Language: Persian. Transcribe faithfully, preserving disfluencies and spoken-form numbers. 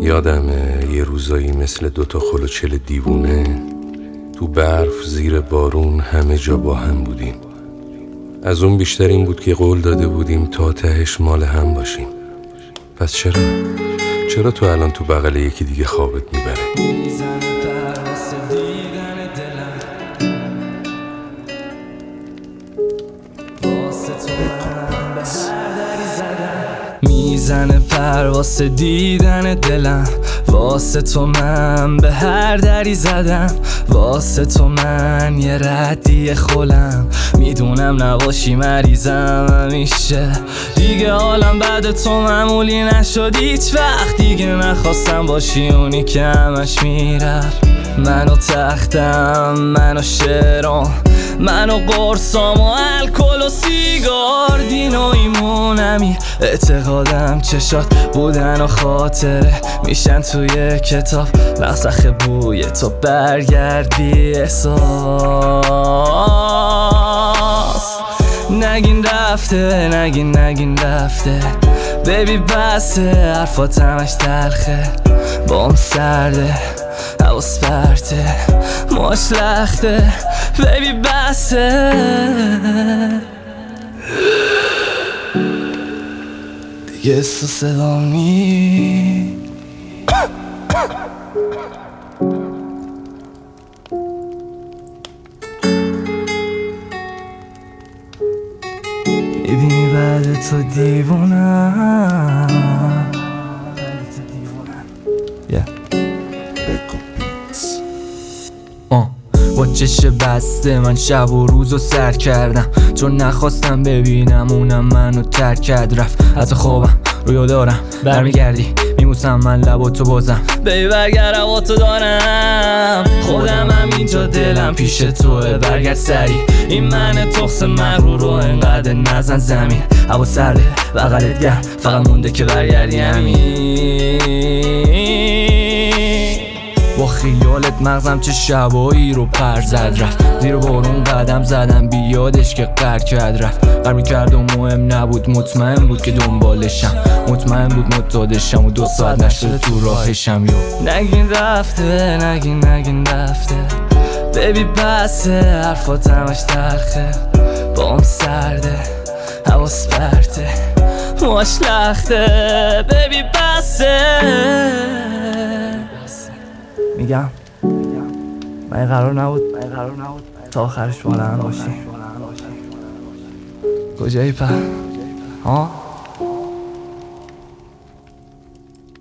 یادمه یه روزایی مثل دوتا خلوچل دیوونه تو برف زیر بارون همه جا با هم بودیم. از اون بیشتر این بود که قول داده بودیم تا تهش مال هم باشیم. پس چرا؟ چرا تو الان تو بغل یکی دیگه خوابت میبره؟ میزنه پر واسه دیدن دلم، واسه تو من به هر دری زدم، واسه تو من یه ردی خولم، میدونم نباشی مریضم همیشه. دیگه حالم بعد تو معمولی نشد هیچ وقت، دیگه نخواستم باشی اونی که همش میرفت. منو تختم، منو شعرام، منو قرصام و الکل و سیگار، دین و ایمونمی، اعتقادم چشات بودن و خاطره میشن توی کتاب، نسخ بوی تو برگرد بی احساس. نگین رفته، نگین نگین رفته، بیبی بسه، حرفات همش تلخه، بام سرده، حواس پرته، ماش لخته، بیبی بسه. دیگه اسم صدا می میبینی بعد تو دیوونم، yeah. با چش بسته من شب و روزو سر کردم، چون نخواستم ببینم اونم منو ترک کرد رفت. حتی خوابم رویو دارم برمیگردی میموسم من لبا تو بازم، بی برگرد هوا تو دارم، خودم هم اینجا دلم پیش توه، برگرد سری، این من تخص مغرور رو انقدر نزن زمین، هوا سرده بغلت گرم، فقط مونده که برگردی همین. با خیالت مغزم چه شبایی رو پر زد رفت، زیر بارون قدم زدم بیادش که قر کرد رفت، قر میکرد و مهم نبود، مطمئن بود که دنبالشم، مطمئن بود متعادشم و دو ساعت نشده تو راهشم. یو نگین رفته، نگین نگین رفته، بیبی بسه، حرفات همش تلخه، بام سرده، حواس پرته، ماش لخته، بیبی بسه. میگم من قرار نبود تا آخرش بالا هم باشی. کجایی پر؟ ها؟